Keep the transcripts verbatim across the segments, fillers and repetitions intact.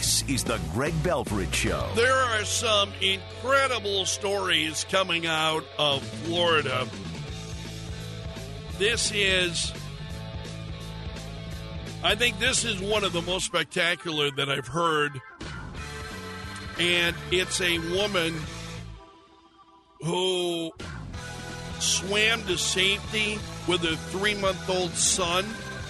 This is the Greg Belfrich Show. There are some incredible stories coming out of Florida. This is, I think this is one of the most spectacular that I've heard. And it's a woman who swam to safety with a three-month-old son.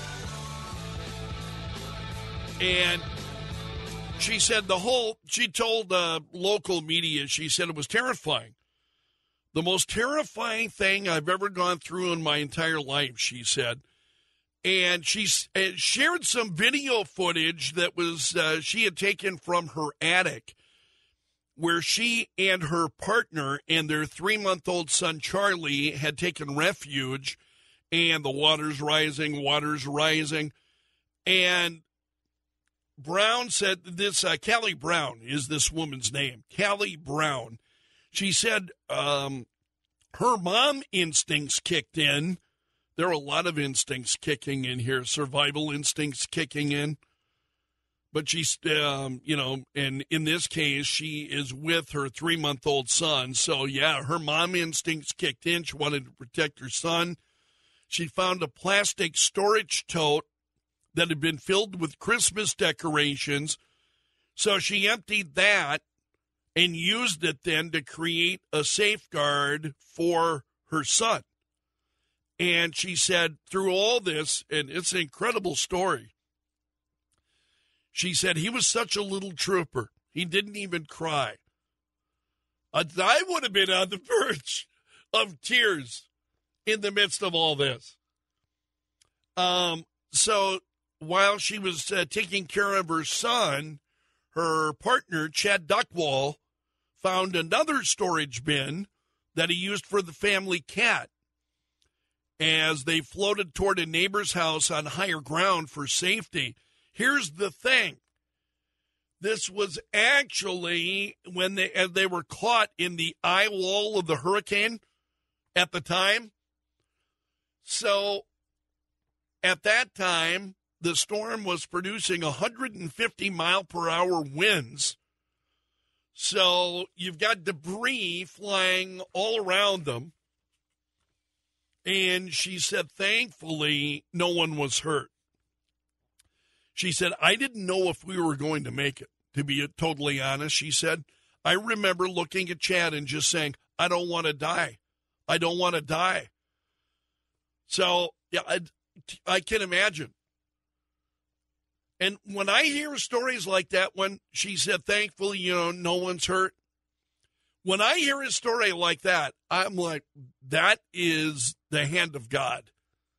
And she said the whole, she told uh, local media, she said it was terrifying. The most terrifying thing I've ever gone through in my entire life, she said. And she uh, shared some video footage that was uh, she had taken from her attic, where she and her partner and their three-month-old son, Charlie, had taken refuge, and the water's rising, water's rising. And Brown said this, uh, Callie Brown is this woman's name, Callie Brown. She said um, her mom instincts kicked in. There are a lot of instincts kicking in here, survival instincts kicking in. But she's, um, you know, and in this case, she is with her three-month-old son. So, yeah, her mom instincts kicked in. She wanted to protect her son. She found a plastic storage tote that had been filled with Christmas decorations. So she emptied that and used it then to create a safeguard for her son. And she said through all this, and it's an incredible story, she said he was such a little trooper. He didn't even cry. I would have been on the verge of tears in the midst of all this. Um, so while she was uh, taking care of her son, her partner, Chad Duckwall, found another storage bin that he used for the family cat. As they floated toward a neighbor's house on higher ground for safety. Here's the thing. This was actually when they, as they were caught in the eye wall of the hurricane at the time. So at that time, the storm was producing one hundred fifty mile per hour winds. So you've got debris flying all around them. And she said, thankfully, no one was hurt. She said, I didn't know if we were going to make it, to be totally honest. She said, I remember looking at Chad and just saying, I don't want to die. I don't want to die. So, yeah, I, I can imagine. And when I hear stories like that, when she said, thankfully, you know, no one's hurt. When I hear a story like that, I'm like, that is the hand of God.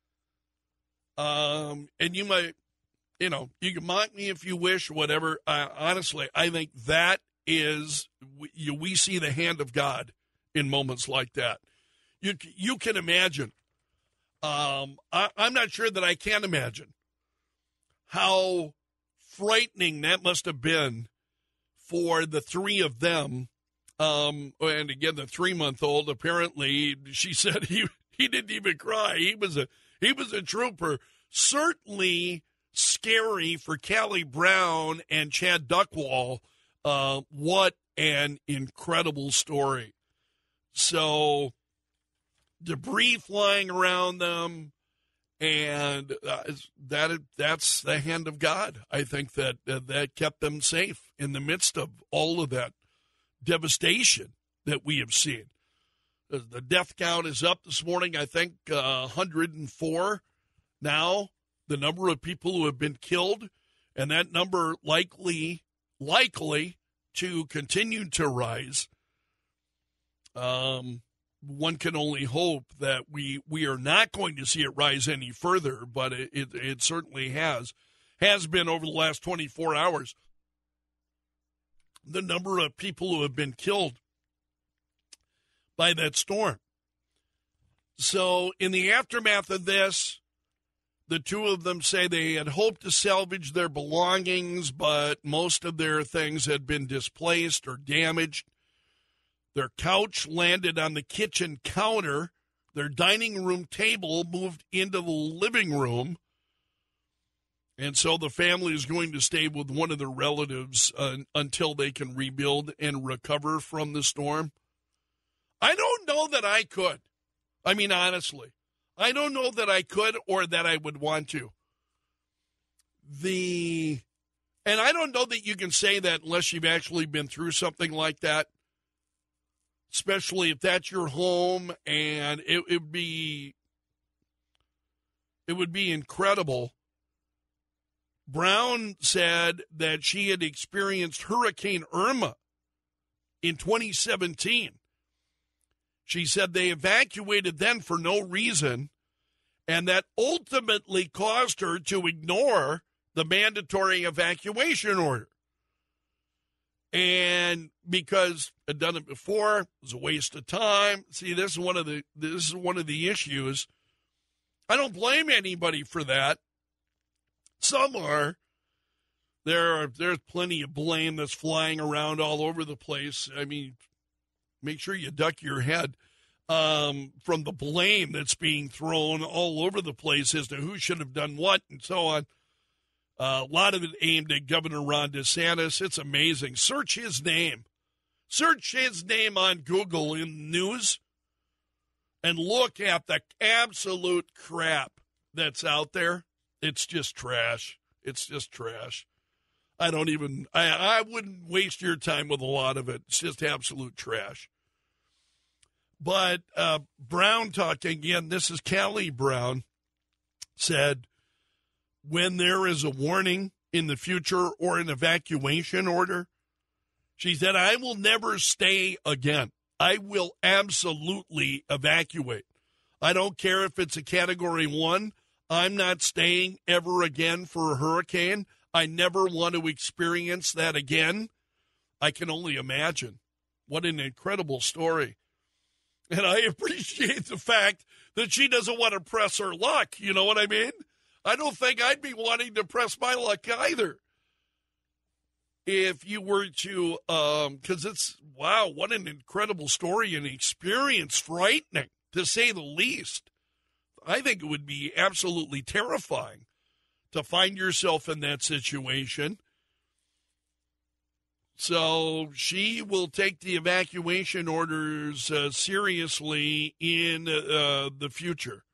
Um, and you might, you know, you can mock me if you wish, whatever. Uh, honestly, I think that is, we, you, we see the hand of God in moments like that. You you can imagine. Um, I, I'm not sure that I can imagine how frightening that must have been for the three of them. Um, and again, the three-month-old, apparently, she said he he didn't even cry. He was a he was a trooper. Certainly scary for Callie Brown and Chad Duckwall. Uh, what an incredible story. So debris flying around them, and uh, that that's the hand of God. I think that uh, that kept them safe in the midst of all of that devastation that we have seen. The death count is up this morning, I think, uh, one hundred four now, the number of people who have been killed, and that number likely, likely to continue to rise. Um, one can only hope that we, we are not going to see it rise any further, but it, it, it certainly has, has been over the last twenty-four hours. The number of people who have been killed by that storm. So in the aftermath of this, the two of them say they had hoped to salvage their belongings, but most of their things had been displaced or damaged. Their couch landed on the kitchen counter. Their dining room table moved into the living room. And so the family is going to stay with one of their relatives uh, until they can rebuild and recover from the storm. I don't know that I could. I mean, honestly, I don't know that I could or that I would want to. The, and I don't know that you can say that unless you've actually been through something like that, especially if that's your home, and it would be, it would be incredible. Brown said that she had experienced Hurricane Irma in twenty seventeen. She said they evacuated then for no reason, and that ultimately caused her to ignore the mandatory evacuation order. And because I'd done it before, it was a waste of time. See, this is one of the this is one of the issues. I don't blame anybody for that. Some are. There are there's plenty of blame that's flying around all over the place. I mean, make sure you duck your head um, from the blame that's being thrown all over the place as to who should have done what and so on. Uh, a lot of it aimed at Governor Ron DeSantis. It's amazing. Search his name. Search his name on Google in news and look at the absolute crap that's out there. It's just trash. It's just trash. I don't even, I, I wouldn't waste your time with a lot of it. It's just absolute trash. But uh, Brown talking again, this is Callie Brown, said, when there is a warning in the future or an evacuation order, she said, I will never stay again. I will absolutely evacuate. I don't care if it's a category one. I'm not staying ever again for a hurricane. I never want to experience that again. I can only imagine. What an incredible story. And I appreciate the fact that she doesn't want to press her luck. You know what I mean? I don't think I'd be wanting to press my luck either. If you were to, um, because it's, wow, what an incredible story and experience. Frightening, to say the least. I think it would be absolutely terrifying to find yourself in that situation. So she will take the evacuation orders uh, seriously in uh, the future.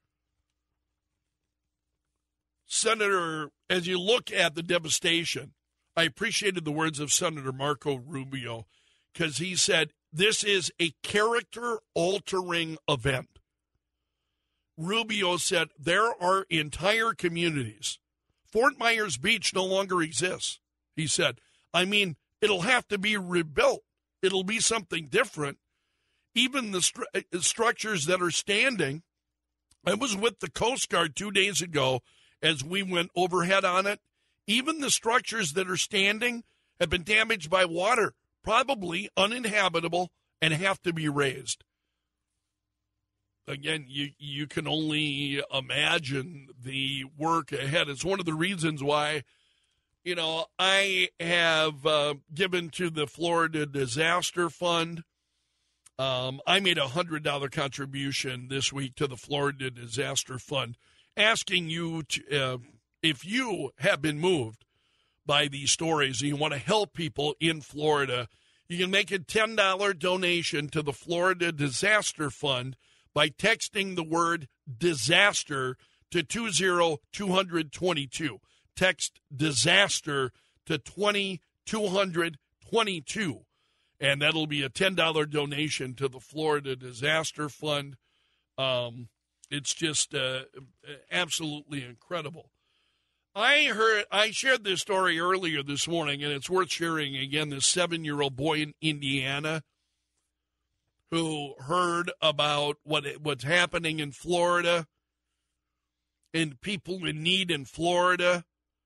Senator, as you look at the devastation, I appreciated the words of Senator Marco Rubio because he said this is a character-altering event. Rubio said there are entire communities. Fort Myers Beach no longer exists, he said. I mean, it'll have to be rebuilt. It'll be something different. Even the stru- structures that are standing, I was with the Coast Guard two days ago as we went overhead on it. Even the structures that are standing have been damaged by water, probably uninhabitable, and have to be raised. Again, you you can only imagine the work ahead. It's one of the reasons why, you know, I have uh, given to the Florida Disaster Fund. Um, I made a one hundred dollars contribution this week to the Florida Disaster Fund, asking you to, uh, if you have been moved by these stories and you want to help people in Florida, you can make a ten dollars donation to the Florida Disaster Fund by texting the word disaster to two zero two two two. Text disaster to two zero two two. And that'll be a ten dollars donation to the Florida Disaster Fund. Um, it's just uh, absolutely incredible. I heard, I shared this story earlier this morning, and it's worth sharing again. This seven-year-old boy in Indiana who heard about what what's happening in Florida and people in need in Florida.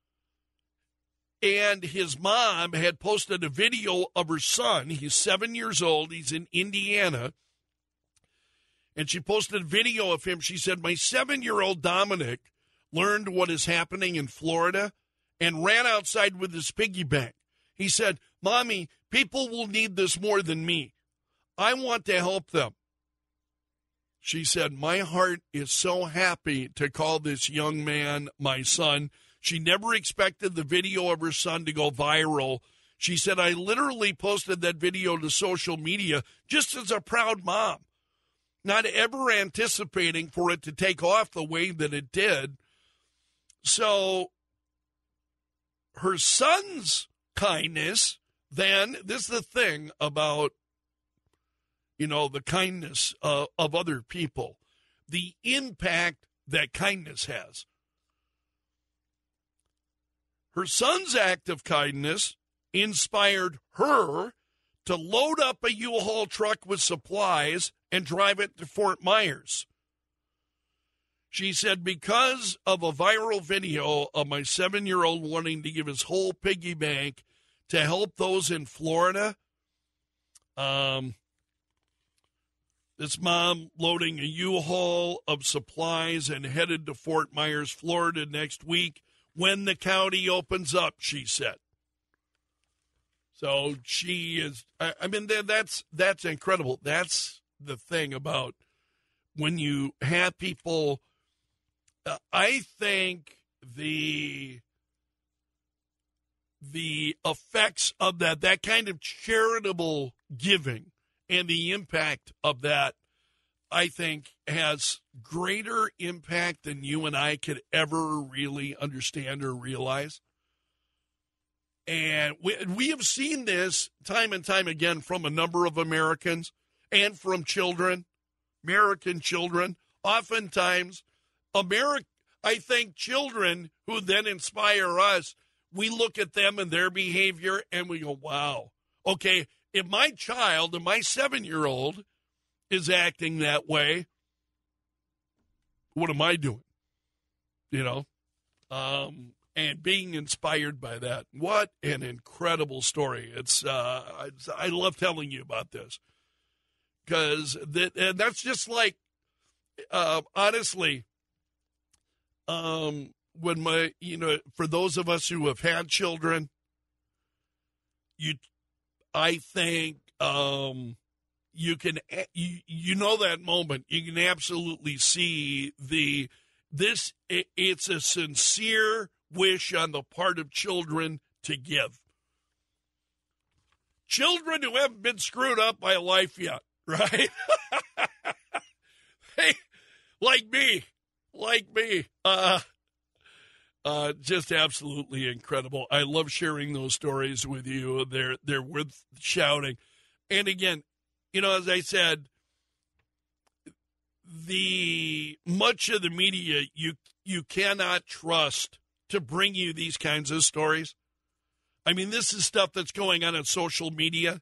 And his mom had posted a video of her son. He's seven years old. He's in Indiana. And she posted a video of him. She said, my seven-year-old Dominic learned what is happening in Florida and ran outside with his piggy bank. He said, Mommy, people will need this more than me. I want to help them. She said, my heart is so happy to call this young man my son. She never expected the video of her son to go viral. She said, I literally posted that video to social media just as a proud mom, not ever anticipating for it to take off the way that it did. So her son's kindness, then, this is the thing about, you know, the kindness uh, of other people, the impact that kindness has. Her son's act of kindness inspired her to load up a U-Haul truck with supplies and drive it to Fort Myers. She said, because of a viral video of my seven-year-old wanting to give his whole piggy bank to help those in Florida, um, this mom loading a U-Haul of supplies and headed to Fort Myers, Florida next week when the county opens up, she said. So she is, I, I mean, that's that's incredible. That's the thing about when you have people, uh, I think the the effects of that, that kind of charitable giving and the impact of that, I think, has greater impact than you and I could ever really understand or realize. And we, we have seen this time and time again from a number of Americans and from children, American children. Oftentimes, America, I think children who then inspire us, we look at them and their behavior and we go, wow, okay, if my child, and my seven-year-old is acting that way, what am I doing? You know? Um, and being inspired by that. What an incredible story. It's uh, I, I love telling you about this. Because that, and that's just like, uh, honestly, um, when my, you know, for those of us who have had children, you, I think, um, you can, you, you know, that moment, you can absolutely see the, this, it, it's a sincere wish on the part of children to give. Children who haven't been screwed up by life yet, right? Hey, like me, like me, uh, uh, just absolutely incredible. I love sharing those stories with you. They're, they're worth shouting. And again, you know, as I said, the much of the media you you cannot trust to bring you these kinds of stories. I mean, this is stuff that's going on on social media.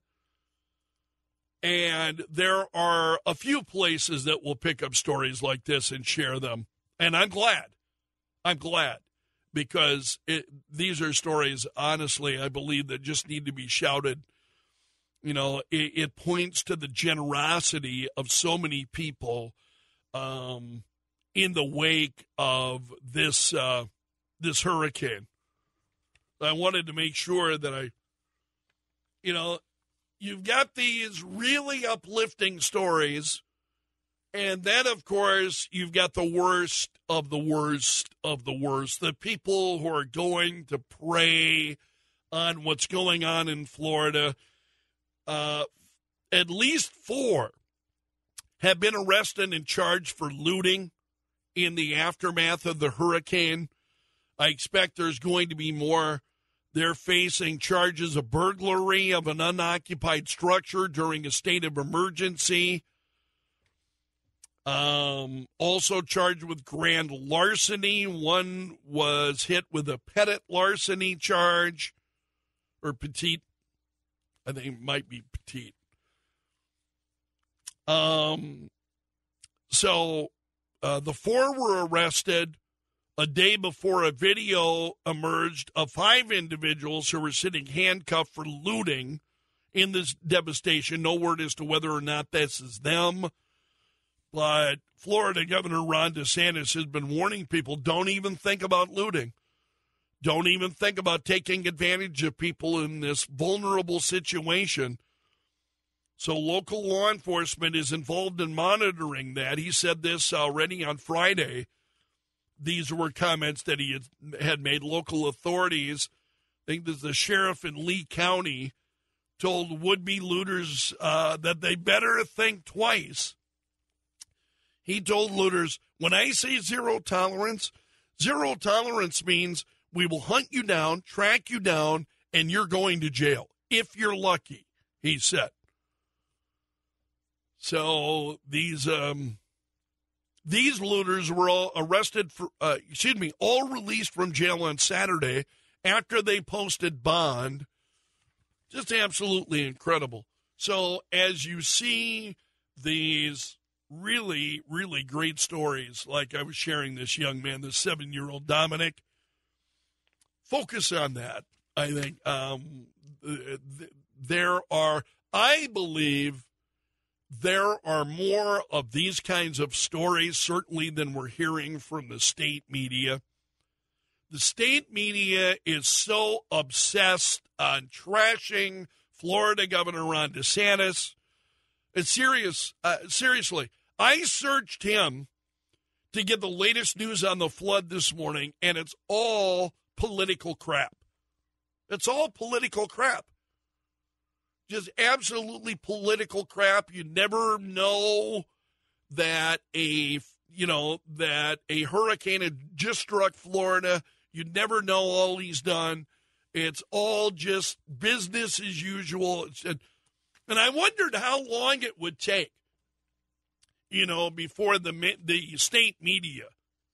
And there are a few places that will pick up stories like this and share them. And I'm glad. I'm glad. Because it, these are stories, honestly, I believe, that just need to be shouted. You know, it, it points to the generosity of so many people um, in the wake of this uh, this hurricane. I wanted to make sure that I, you know, you've got these really uplifting stories, and then, of course, you've got the worst of the worst of the worst, the people who are going to prey on what's going on in Florida. Uh, at least four have been arrested and charged for looting in the aftermath of the hurricane. I expect there's going to be more. They're facing charges of burglary of an unoccupied structure during a state of emergency. Um, also charged with grand larceny. One was hit with a petit larceny charge, or petite. I think it might be petite. Um, so uh, the four were arrested a day before a video emerged of five individuals who were sitting handcuffed for looting in this devastation. No word as to whether or not this is them. But Florida Governor Ron DeSantis has been warning people, don't even think about looting. Don't even think about taking advantage of people in this vulnerable situation. So local law enforcement is involved in monitoring that. He said this already on Friday, these were comments that he had, had made. Local authorities, I think this is the sheriff in Lee County, told would-be looters uh, that they better think twice. He told looters, when I say zero tolerance, zero tolerance means we will hunt you down, track you down, and you're going to jail, if you're lucky, he said. So these um, these looters were all arrested for, uh, excuse me, all released from jail on Saturday after they posted bond. Just absolutely incredible. So as you see these really, really great stories, like I was sharing this young man, this seven-year-old Dominic, focus on that. I think um, there are, I believe, there are more of these kinds of stories, certainly, than we're hearing from the state media. The state media is so obsessed on trashing Florida Governor Ron DeSantis. It's serious. Uh, seriously, I searched him to get the latest news on the flood this morning, and it's all political crap. It's all political crap. Just absolutely political crap. You never know that a, you know, that a hurricane had just struck Florida. You never know all he's done. It's all just business as usual. It's, and, and I wondered how long it would take, you know, before the the state media,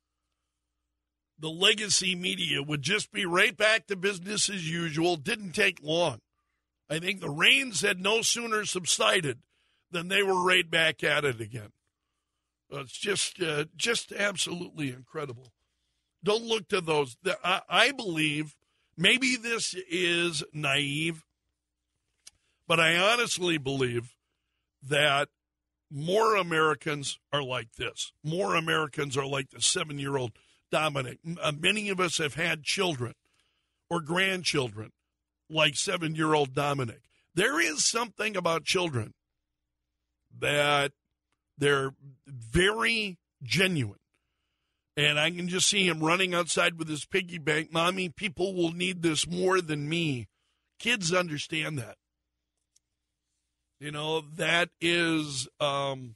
the legacy media, would just be right back to business as usual. Didn't take long. I think the rains had no sooner subsided than they were right back at it again. It's just, uh, just absolutely incredible. Don't look to those. I, I believe maybe this is naive, but I honestly believe that more Americans are like this. More Americans are like the seven-year-old Dominic. Uh, many of us have had children or grandchildren like seven-year-old Dominic. There is something about children that they're very genuine. And I can just see him running outside with his piggy bank. Mommy, people will need this more than me. Kids understand that. You know, that is um,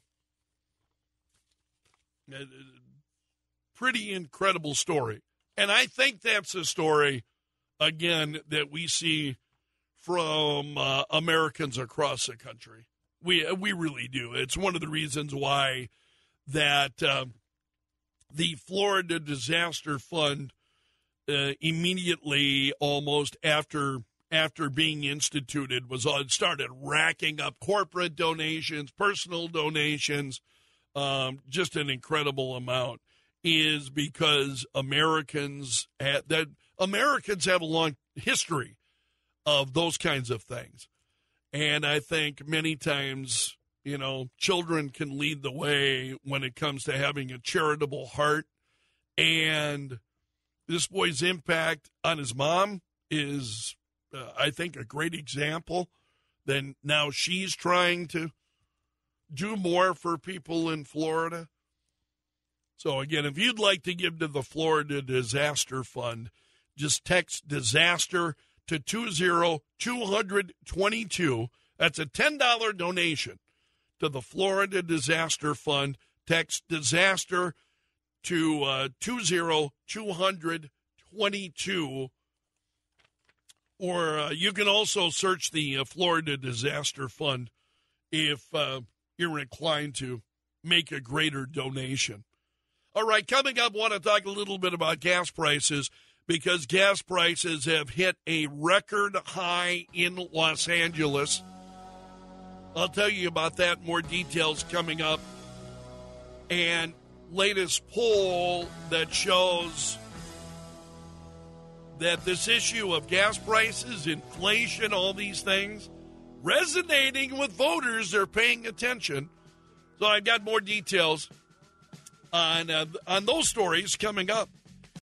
a pretty incredible story. And I think that's a story, again, that we see from uh, Americans across the country. We we really do. It's one of the reasons why that uh, the Florida Disaster Fund uh, immediately, almost after after being instituted, was on started racking up corporate donations, personal donations, um, just an incredible amount. Is because Americans had, that Americans have a long history of those kinds of things. And I think many times, you know, children can lead the way when it comes to having a charitable heart. And this boy's impact on his mom is, uh, I think, a great example. Then now she's trying to do more for people in Florida. So, again, if you'd like to give to the Florida Disaster Fund, just text disaster to two zero two two two. That's a ten dollars donation to the Florida Disaster Fund. Text disaster to uh, two zero two two two. Or uh, you can also search the uh, Florida Disaster Fund if uh, you're inclined to make a greater donation. All right, coming up, I want to talk a little bit about gas prices because gas prices have hit a record high in Los Angeles. I'll tell you about that, more details coming up. And latest poll that shows that this issue of gas prices, inflation, all these things, resonating with voters. They're paying attention. So I've got more details on uh, on those stories coming up.